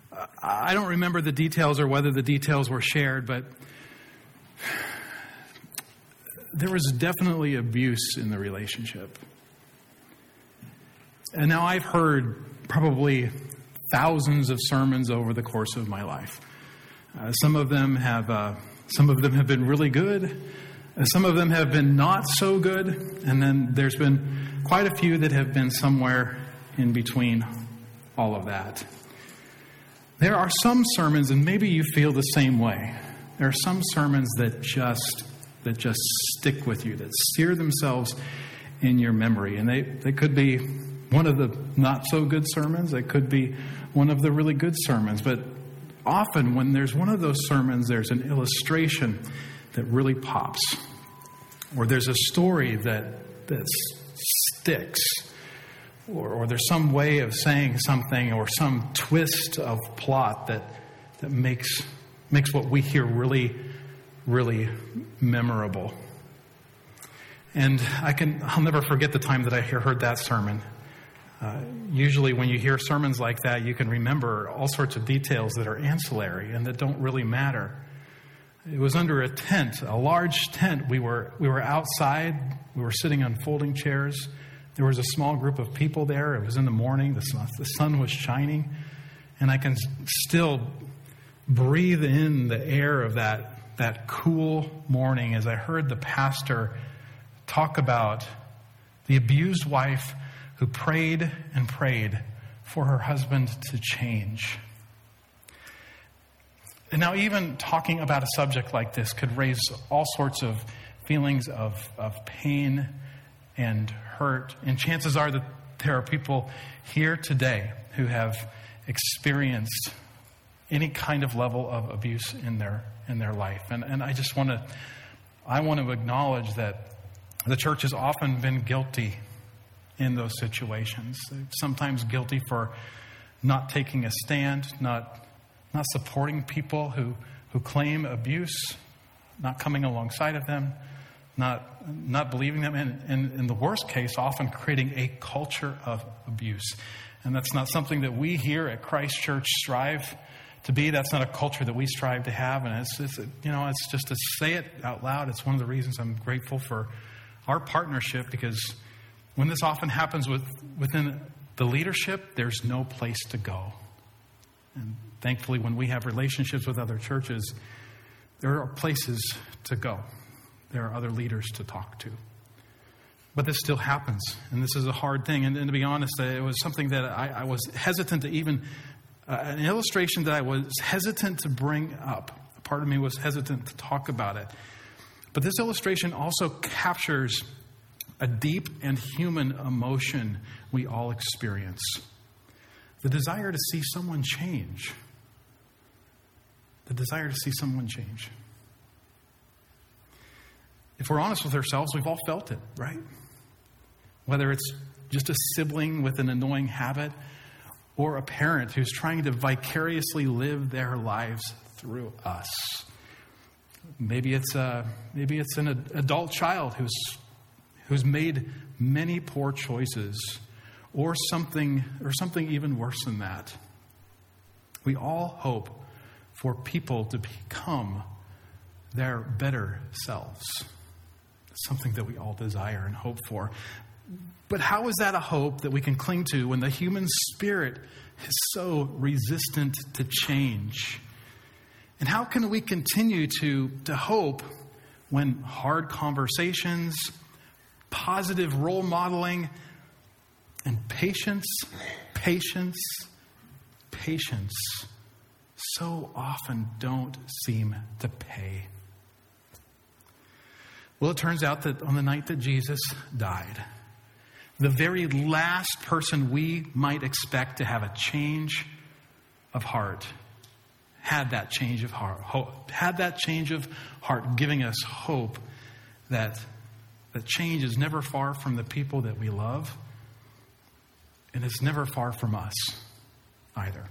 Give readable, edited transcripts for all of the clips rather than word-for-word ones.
I don't remember the details or whether the details were shared, but there was definitely abuse in the relationship. And now I've heard probably thousands of sermons over the course of my life. Some of them have been really good. Some of them have been not so good. And then there's been quite a few that have been somewhere in between all of that. There are some sermons, and maybe you feel the same way. There are some sermons that just stick with you, that sear themselves in your memory. And they could be one of the not so good sermons. They could be one of the really good sermons. But often when there's one of those sermons, there's an illustration that really pops. Or there's a story that sticks. Or there's some way of saying something, or some twist of plot that makes what we hear really, really memorable. And I'll never forget the time that I heard that sermon. Usually when you hear sermons like that, you can remember all sorts of details that are ancillary and that don't really matter. It was under a tent, a large tent. We were outside. We were sitting on folding chairs. There was a small group of people there. It was in the morning. The sun was shining. And I can still breathe in the air of that cool morning as I heard the pastor talk about the abused wife who prayed and prayed for her husband to change. And now even talking about a subject like this could raise all sorts of feelings of pain and hurt. And chances are that there are people here today who have experienced any kind of level of abuse in their life. And I just want to acknowledge that the church has often been guilty in those situations. Sometimes guilty for not taking a stand, not supporting people who claim abuse, not coming alongside of them, not believing them, and in the worst case, often creating a culture of abuse. And that's not something that we here at Christ Church strive to be. That's not a culture that we strive to have. And it's just to say it out loud. It's one of the reasons I'm grateful for our partnership, because when this often happens within the leadership, there's no place to go. And thankfully, when we have relationships with other churches, there are places to go. There are other leaders to talk to. But this still happens, and this is a hard thing. And to be honest, it was something that I was hesitant to even, an illustration that I was hesitant to bring up. A part of me was hesitant to talk about it. But this illustration also captures a deep and human emotion we all experience. The desire to see someone change. The desire to see someone change. If we're honest with ourselves, we've all felt it, right? Whether it's just a sibling with an annoying habit or a parent who's trying to vicariously live their lives through us. Maybe it's an adult child who's made many poor choices, or something even worse than that. We all hope for people to become their better selves. It's something that we all desire and hope for. But how is that a hope that we can cling to when the human spirit is so resistant to change? And how can we continue to hope when hard conversations, positive role modeling, and patience so often don't seem to pay? Well, it turns out that on the night that Jesus died, the very last person we might expect to have a change of heart had that change of heart, giving us hope that change is never far from the people that we love, and it's never far from us either.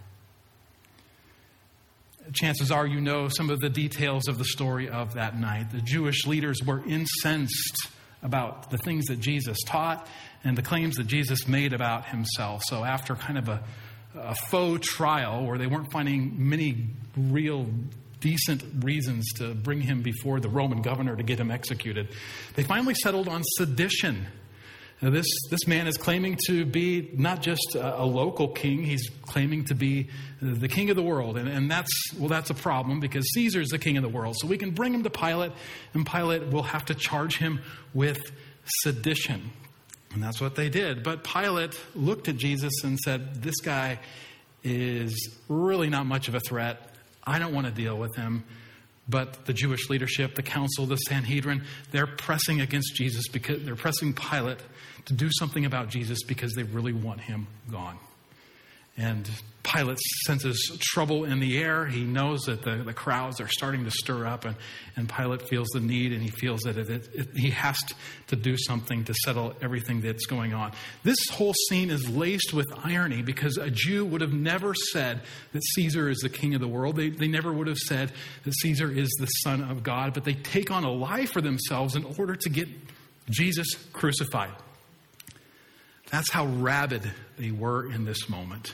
Chances are you know some of the details of the story of that night. The Jewish leaders were incensed about the things that Jesus taught and the claims that Jesus made about himself. So after kind of a faux trial where they weren't finding many real decent reasons to bring him before the Roman governor to get him executed, they finally settled on sedition. Now, this man is claiming to be not just a local king, he's claiming to be the king of the world. And that's a problem because Caesar's the king of the world. So we can bring him to Pilate, and Pilate will have to charge him with sedition. And that's what they did. But Pilate looked at Jesus and said, this guy is really not much of a threat. I don't want to deal with him. But the Jewish leadership, the council, the Sanhedrin, they're pressing against Jesus because they're pressing Pilate to do something about Jesus because they really want him gone. And Pilate senses trouble in the air. He knows that the crowds are starting to stir up, and Pilate feels the need, and he feels that he has to do something to settle everything that's going on. This whole scene is laced with irony because a Jew would have never said that Caesar is the king of the world. They never would have said that Caesar is the Son of God, but they take on a lie for themselves in order to get Jesus crucified. That's how rabid they were in this moment.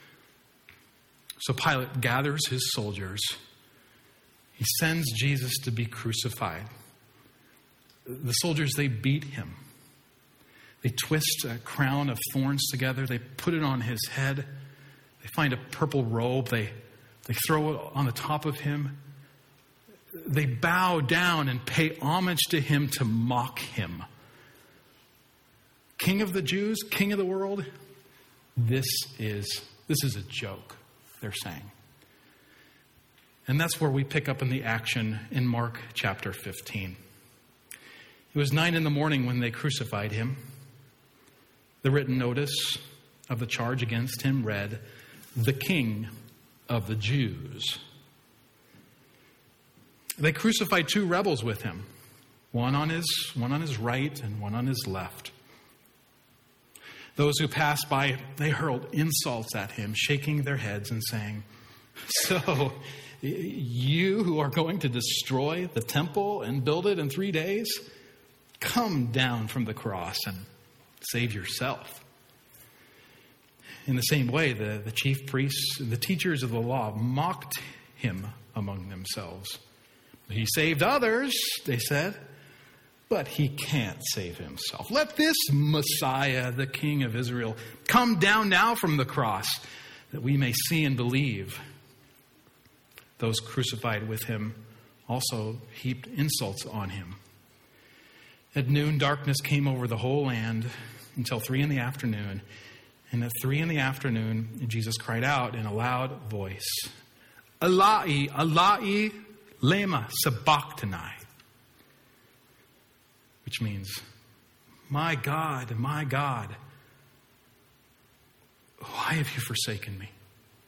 So Pilate gathers his soldiers. He sends Jesus to be crucified. The soldiers, they beat him. They twist a crown of thorns together. They put it on his head. They find a purple robe. They throw it on the top of him. They bow down and pay homage to him to mock him. King of the Jews, king of the world, this is a joke, they're saying. And that's where we pick up in the action in Mark chapter 15. It was 9 a.m. when they crucified him. The written notice of the charge against him read, "The King of the Jews." They crucified 2 rebels with him, one on his right and one on his left. Those who passed by, they hurled insults at him, shaking their heads and saying, "So, you who are going to destroy the temple and build it in 3 days, come down from the cross and save yourself." In the same way, the chief priests and the teachers of the law mocked him among themselves. "He saved others," they said, "but he can't save himself. Let this Messiah, the King of Israel, come down now from the cross, that we may see and believe." Those crucified with him also heaped insults on him. At noon, darkness came over the whole land until 3 p.m. And at 3 p.m, Jesus cried out in a loud voice, "Eloi, Eloi, lema sabachthani," which means, my God, why have you forsaken me?"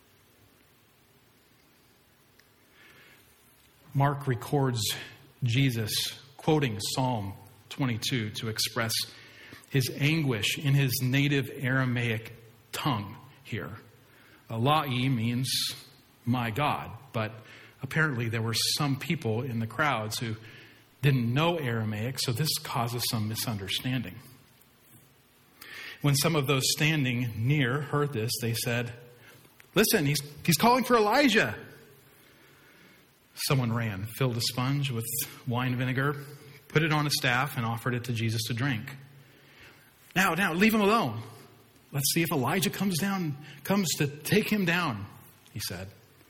Mark records Jesus quoting Psalm 22 to express his anguish in his native Aramaic tongue here. Eloi means my God, but apparently there were some people in the crowds who didn't know Aramaic, so this causes some misunderstanding. When some of those standing near heard this, they said, "Listen, he's calling for Elijah." Someone ran, filled a sponge with wine vinegar, put it on a staff, and offered it to Jesus to drink. Now, leave him alone. Let's see if Elijah comes to take him down," he said.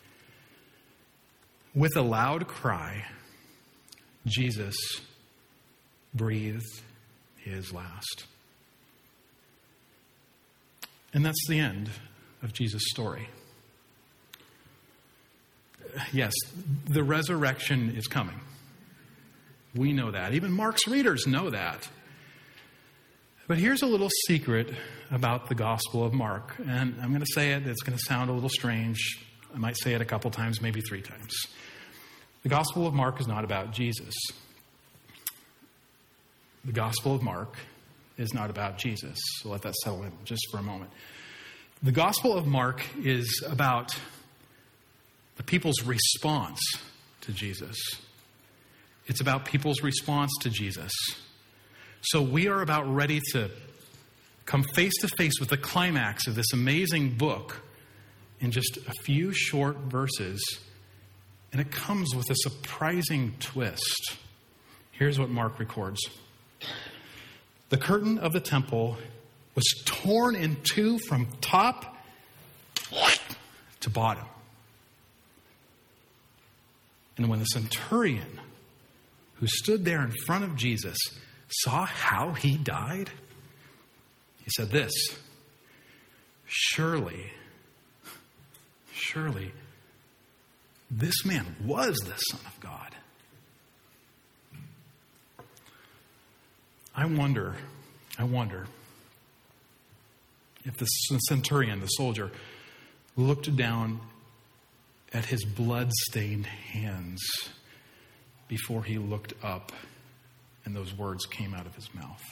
With a loud cry, Jesus breathed his last. And that's the end of Jesus' story. Yes, the resurrection is coming. We know that. Even Mark's readers know that. But here's a little secret about the Gospel of Mark. And I'm going to say it. It's going to sound a little strange. I might say it a couple times, maybe 3 times. The Gospel of Mark is not about Jesus. The Gospel of Mark is not about Jesus. So let that settle in just for a moment. The Gospel of Mark is about the people's response to Jesus. It's about people's response to Jesus. So we are about ready to come face to face with the climax of this amazing book in just a few short verses, and it comes with a surprising twist. Here's what Mark records. The curtain of the temple was torn in two from top to bottom. And when the centurion who stood there in front of Jesus saw how he died, he said this, Surely, this man was the Son of God. I wonder if the centurion, the soldier, looked down at his blood-stained hands before he looked up and those words came out of his mouth.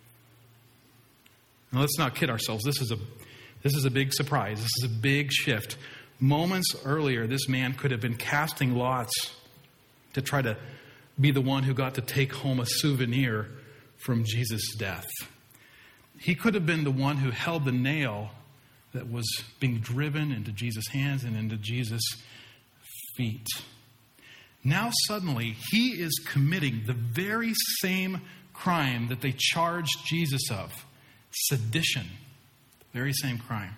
Now, let's not kid ourselves. This is a big surprise. This is a big shift. Moments earlier, this man could have been casting lots to try to be the one who got to take home a souvenir from Jesus' death. He could have been the one who held the nail that was being driven into Jesus' hands and into Jesus' feet. Now suddenly, he is committing the very same crime that they charged Jesus of. Sedition. Very same crime.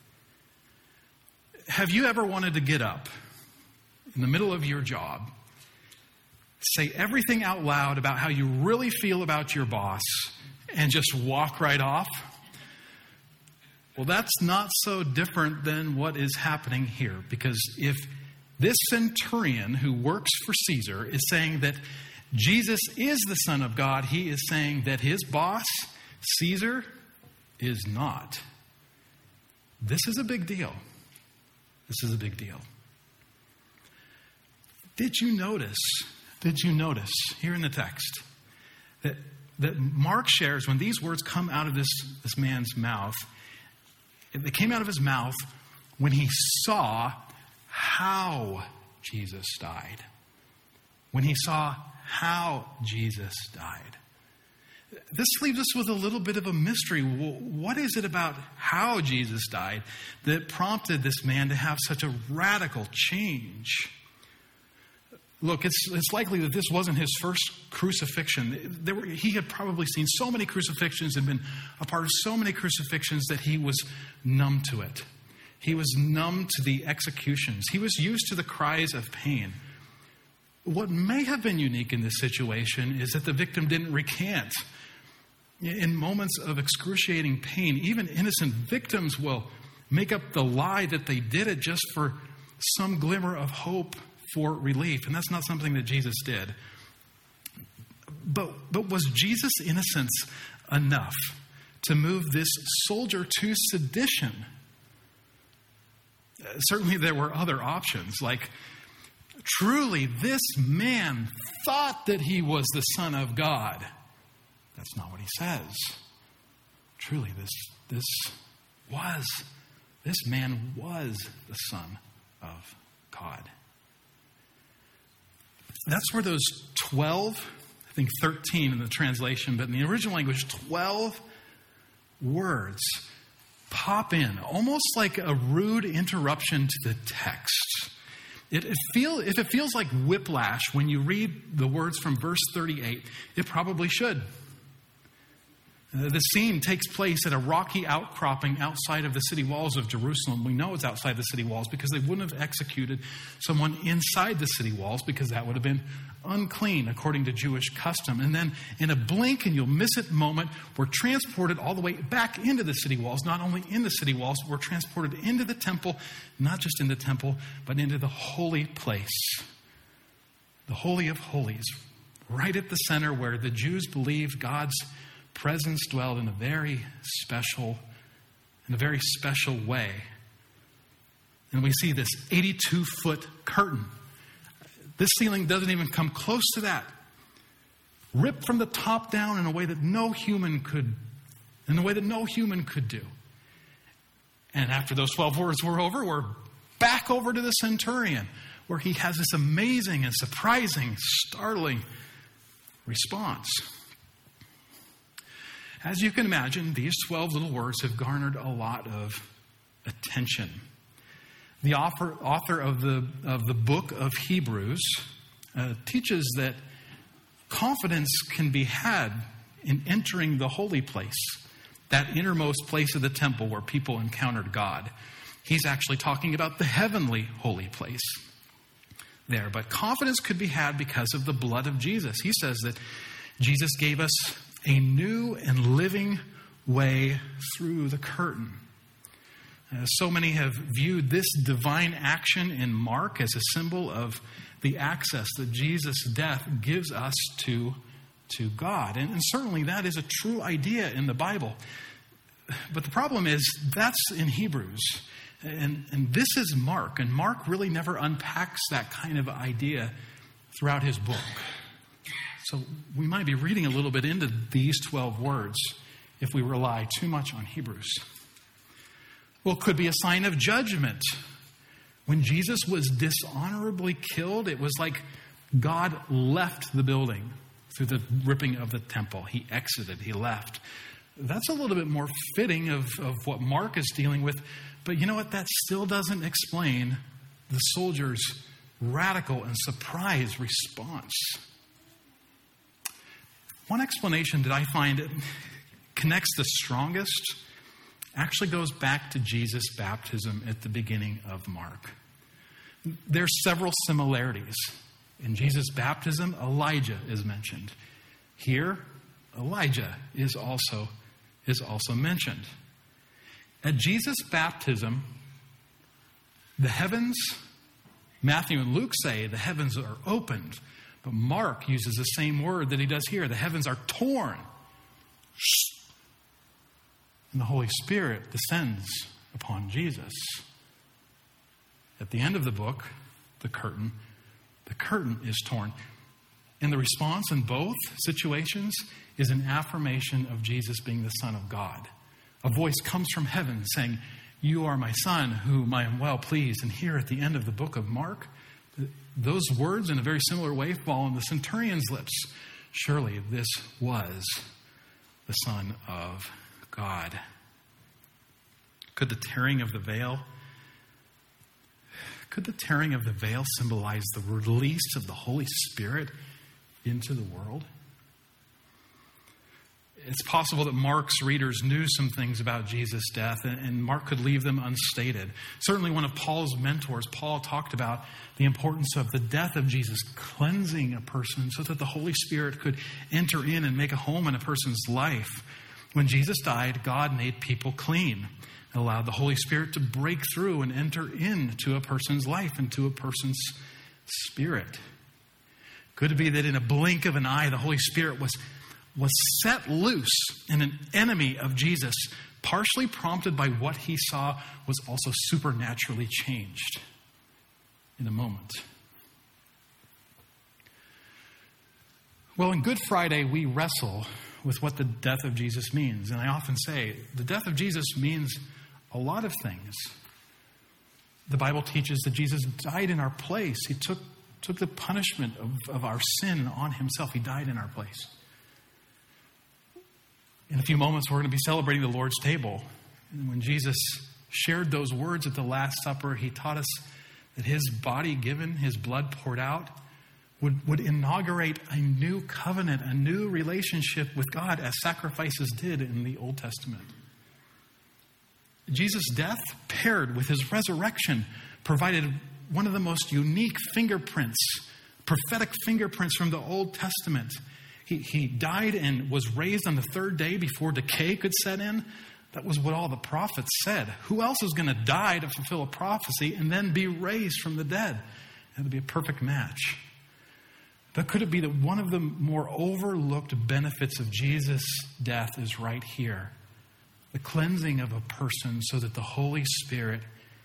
Have you ever wanted to get up in the middle of your job, say everything out loud about how you really feel about your boss, and just walk right off? Well, that's not so different than what is happening here. Because if this centurion who works for Caesar is saying that Jesus is the Son of God, he is saying that his boss, Caesar, is not. This is a big deal. This is a big deal. Did you notice here in the text that Mark shares when these words come out of this man's mouth, they came out of his mouth when he saw how Jesus died. When he saw how Jesus died. This leaves us with a little bit of a mystery. What is it about how Jesus died that prompted this man to have such a radical change? Look, it's likely that this wasn't his first crucifixion. He had probably seen so many crucifixions and been a part of so many crucifixions that he was numb to it. He was numb to the executions. He was used to the cries of pain. What may have been unique in this situation is that the victim didn't recant. In moments of excruciating pain, even innocent victims will make up the lie that they did it just for some glimmer of hope for relief. And that's not something that Jesus did. But was Jesus' innocence enough to move this soldier to sedition? Certainly there were other options, like, truly this man thought that he was the Son of God. That's not what he says. Truly, this man was the Son of God. That's where those 12, I think 13 in the translation, but in the original language, 12 words pop in, almost like a rude interruption to the text. If it feels like whiplash when you read the words from verse 38, it probably should. The scene takes place at a rocky outcropping outside of the city walls of Jerusalem. We know it's outside the city walls because they wouldn't have executed someone inside the city walls because that would have been unclean according to Jewish custom. And then in a blink and you'll miss it moment, we're transported all the way back into the city walls. Not only in the city walls, we're transported into the temple, not just in the temple, but into the holy place. The Holy of Holies, right at the center where the Jews believed God's presence dwelled in a very special way. And we see this 82-foot curtain. This ceiling doesn't even come close to that. Ripped from the top down in a way that no human could do. And after those 12 words were over, we're back over to the centurion, where he has this amazing and surprising, startling response. As you can imagine, these 12 little words have garnered a lot of attention. The author of the book of Hebrews teaches that confidence can be had in entering the holy place, that innermost place of the temple where people encountered God. He's actually talking about the heavenly holy place there. But confidence could be had because of the blood of Jesus. He says that Jesus gave us a new and living way through the curtain. So many have viewed this divine action in Mark as a symbol of the access that Jesus' death gives us to God. And certainly that is a true idea in the Bible. But the problem is that's in Hebrews. And this is Mark. And Mark really never unpacks that kind of idea throughout his book. So we might be reading a little bit into these 12 words if we rely too much on Hebrews. Well, it could be a sign of judgment. When Jesus was dishonorably killed, it was like God left the building through the ripping of the temple. He exited, he left. That's a little bit more fitting of what Mark is dealing with. But you know what? That still doesn't explain the soldiers' radical and surprised response. One explanation that I find connects the strongest actually goes back to Jesus' baptism at the beginning of Mark. There are several similarities. In Jesus' baptism, Elijah is mentioned. Here, Elijah is also mentioned. At Jesus' baptism, the heavens, Matthew and Luke say the heavens are opened, but Mark uses the same word that he does here. The heavens are torn. And the Holy Spirit descends upon Jesus. At the end of the book, the curtain is torn. And the response in both situations is an affirmation of Jesus being the Son of God. A voice comes from heaven saying, "You are my Son, whom I am well pleased." And here at the end of the book of Mark, those words in a very similar way fall on the centurion's lips. Surely this was the Son of God. Could the tearing of the veil symbolize the release of the Holy Spirit into the world? It's possible that Mark's readers knew some things about Jesus' death, and Mark could leave them unstated. Certainly one of Paul's mentors, Paul, talked about the importance of the death of Jesus cleansing a person so that the Holy Spirit could enter in and make a home in a person's life. When Jesus died, God made people clean and allowed the Holy Spirit to break through and enter into a person's life, into a person's spirit. Could it be that in a blink of an eye, the Holy Spirit was set loose, and an enemy of Jesus, partially prompted by what he saw, was also supernaturally changed in a moment? Well, in Good Friday, we wrestle with what the death of Jesus means. And I often say, the death of Jesus means a lot of things. The Bible teaches that Jesus died in our place. He took the punishment of our sin on himself. He died in our place. In a few moments, we're going to be celebrating the Lord's table. And when Jesus shared those words at the Last Supper, he taught us that his body given, his blood poured out, would inaugurate a new covenant, a new relationship with God, as sacrifices did in the Old Testament. Jesus' death, paired with his resurrection, provided one of the most unique fingerprints, prophetic fingerprints from the Old Testament. He died and was raised on the third day before decay could set in. That was what all the prophets said. Who else is going to die to fulfill a prophecy and then be raised from the dead? That would be a perfect match. But could it be that one of the more overlooked benefits of Jesus' death is right here? The cleansing of a person so that the Holy Spirit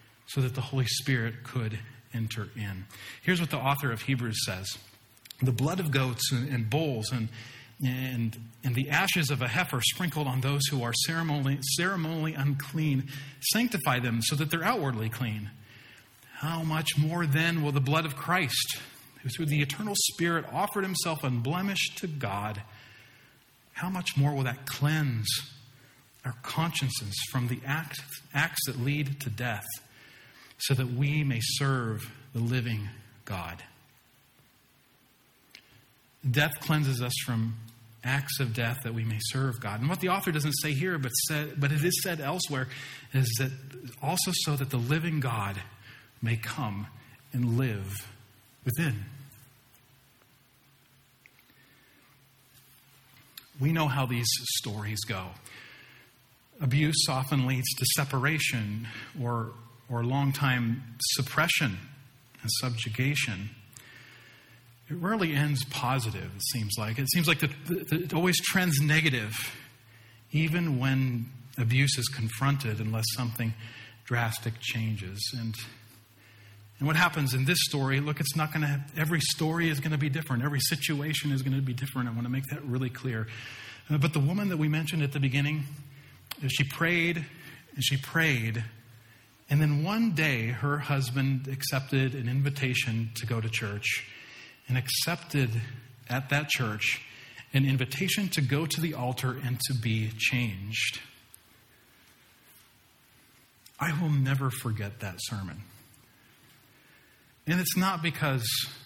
could enter in. Here's what the author of Hebrews says. The blood of goats and bulls and the ashes of a heifer sprinkled on those who are ceremonially unclean sanctify them so that they're outwardly clean. How much more then will the blood of Christ, who through the eternal Spirit offered himself unblemished to God, how much more will that cleanse our consciences from the acts that lead to death? so that we may serve the living God. Death cleanses us from acts of death that we may serve God. And what the author doesn't say here, but it is said elsewhere, is that also so that the living God may come and live within. We know how these stories go. Abuse often leads to separation or long-time suppression and subjugation. It rarely ends positive, it seems like. It seems like it always trends negative, even when abuse is confronted, unless something drastic changes. And what happens in this story, look, it's not going to, every story is going to be different. Every situation is going to be different. I want to make that really clear. But the woman that we mentioned at the beginning, she prayed and she prayed. And then one day, her husband accepted an invitation to go to church and accepted at that church an invitation to go to the altar and to be changed. I will never forget that sermon. And it's not because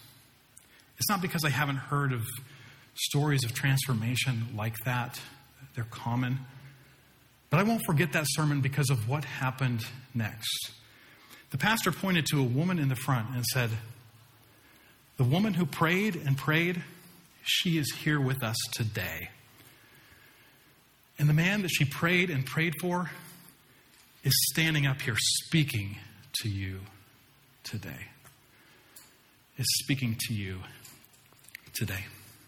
I haven't heard of stories of transformation like that. They're common. But I won't forget that sermon because of what happened next. The pastor pointed to a woman in the front and said, "The woman who prayed and prayed, she is here with us today. And the man that she prayed and prayed for is standing up here speaking to you today." Is speaking to you today.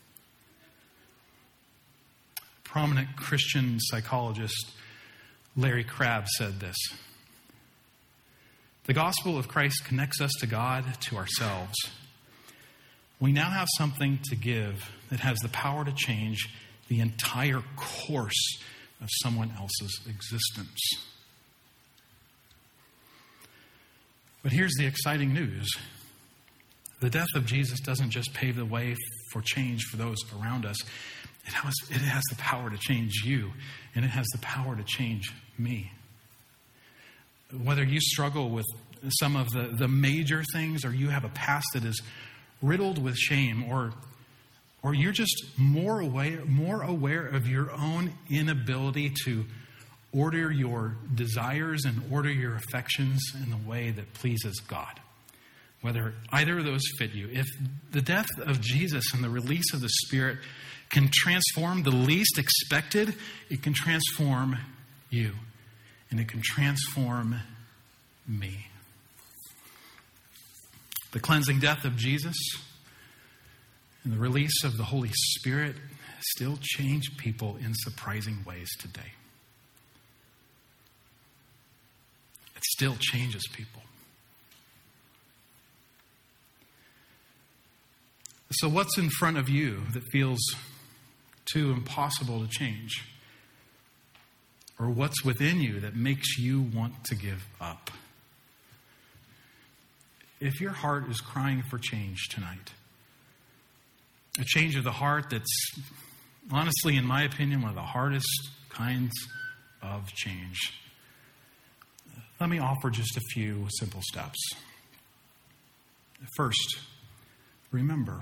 Prominent Christian psychologist Larry Crabb said this: "The gospel of Christ connects us to God, to ourselves. We now have something to give that has the power to change the entire course of someone else's existence." But here's the exciting news. The death of Jesus doesn't just pave the way for change for those around us. It has the power to change you, and it has the power to change me. Whether you struggle with some of the major things, or you have a past that is riddled with shame, or you're just more aware of your own inability to order your desires and order your affections in the way that pleases God. Whether either of those fit you. If the death of Jesus and the release of the Spirit can transform the least expected, it can transform you. And it can transform me. The cleansing death of Jesus and the release of the Holy Spirit still change people in surprising ways today. It still changes people. So what's in front of you that feels too impossible to change? Or what's within you that makes you want to give up? If your heart is crying for change tonight, a change of the heart that's, honestly, in my opinion, one of the hardest kinds of change, let me offer just a few simple steps. First, remember.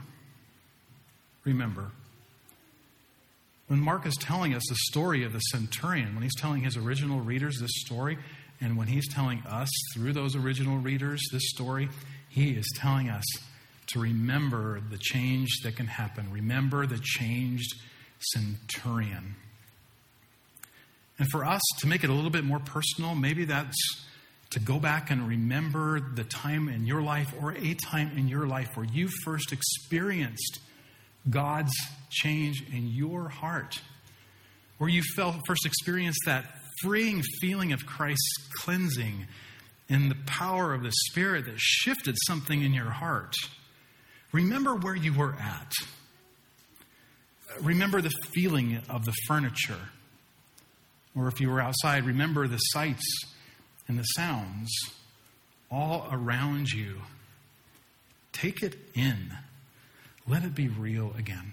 When Mark is telling us the story of the centurion, when he's telling his original readers this story, and when he's telling us through those original readers this story, he is telling us to remember the change that can happen. Remember the changed centurion. And for us, to make it a little bit more personal, maybe that's to go back and remember the time in your life, or a time in your life where you first experienced God's change in your heart, where you first experienced that freeing feeling of Christ's cleansing and the power of the Spirit that shifted something in your heart. Remember where you were at. Remember the feeling of the furniture. Or if you were outside, remember the sights and the sounds all around you. Take it in. Let it be real again.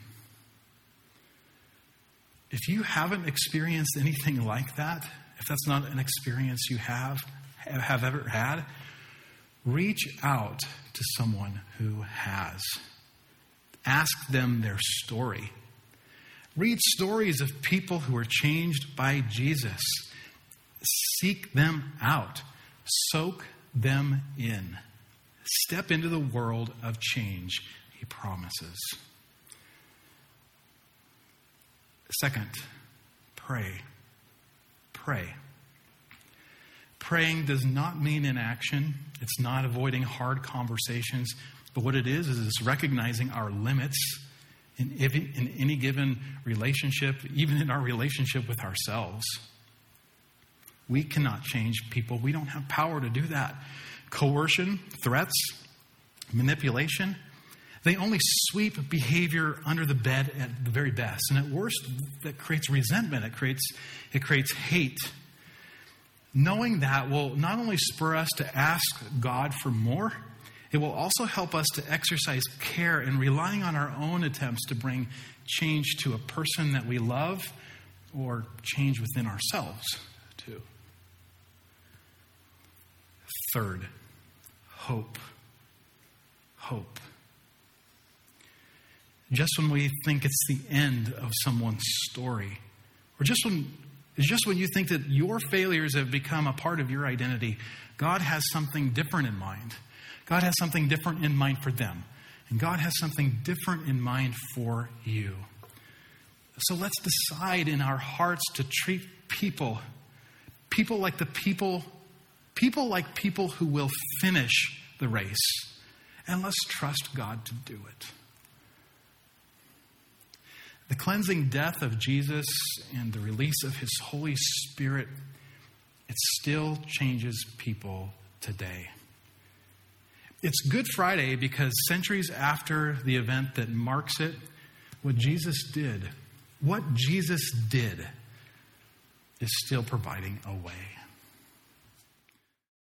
If you haven't experienced anything like that, if that's not an experience you have ever had, Reach out to someone who has. Ask them their story. Read stories of people who are changed by Jesus. Seek them out. Soak them in. Step into the world of change he promises. Second, pray. Pray. Praying does not mean inaction. It's not avoiding hard conversations. But what it is it's recognizing our limits in any given relationship, even in our relationship with ourselves. We cannot change people. We don't have power to do that. Coercion, threats, manipulation, they only sweep behavior under the bed at the very best. And at worst, that creates resentment. It creates hate. Knowing that will not only spur us to ask God for more, it will also help us to exercise care in relying on our own attempts to bring change to a person that we love or change within ourselves too. Third, hope. Hope. Just when we think it's the end of someone's story, or just when you think that your failures have become a part of your identity, God has something different in mind. God has something different in mind for them. And God has something different in mind for you. So let's decide in our hearts to treat people like people who will finish the race. And let's trust God to do it. The cleansing death of Jesus and the release of his Holy Spirit, it still changes people today. It's Good Friday because centuries after the event that marks it, what Jesus did is still providing a way.